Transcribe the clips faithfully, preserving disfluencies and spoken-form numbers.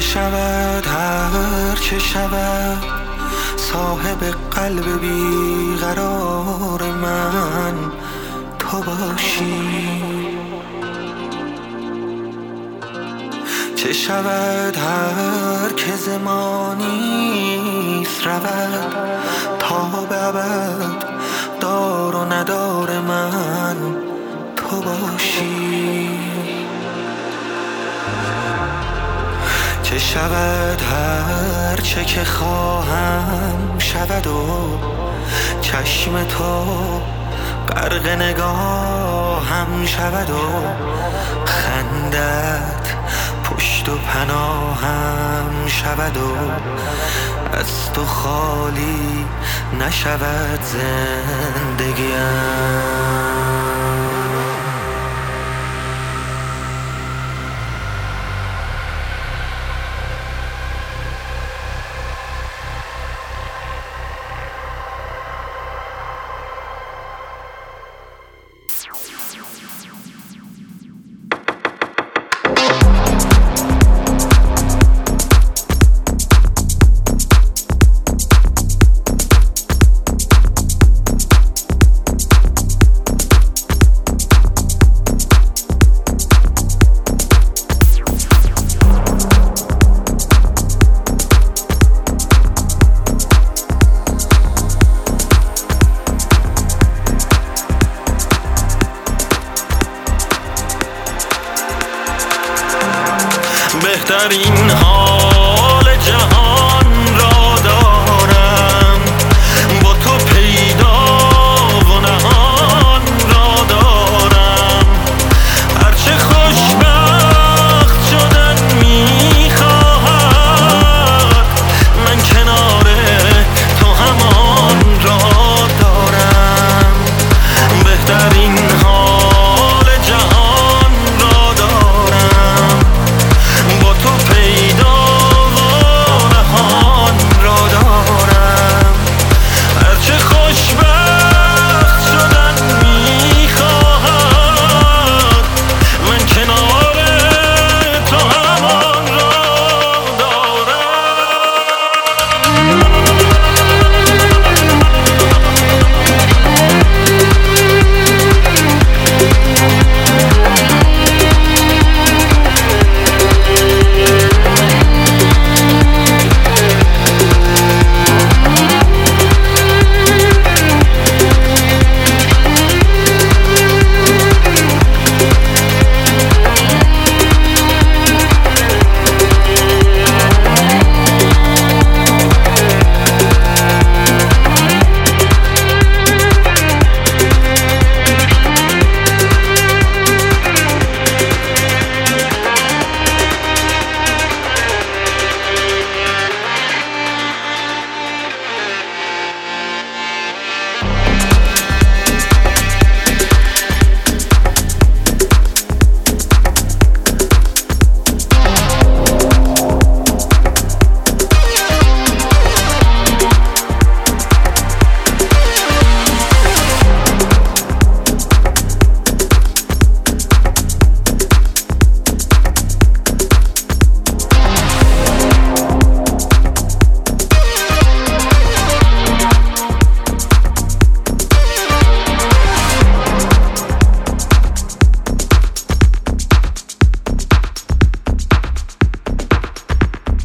شود هر چه شود، صاحب قلب بیقرار من تو باشی. چه شود هر که زمانیست رود، تا به ابد دار و ندار من تو باشی. چه شود هر چه که خواهم شود و چشم تو غرق نگاهم شود و خندت پشت و پناهم شود و از تو خالی نشود زندگیم. بهترین حال جهان را دارم، با تو پیدا و نهان را دارم. هرچه خوشبخت شدن میخواهد، من کنار تو همان را دارم. بهترین حال جهان را دارم، با تو پیدا و نهان را دارم. هرچه خوشبخت شدن میخواهد، من کنار تو همان را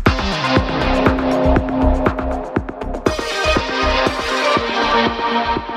We'll be right back.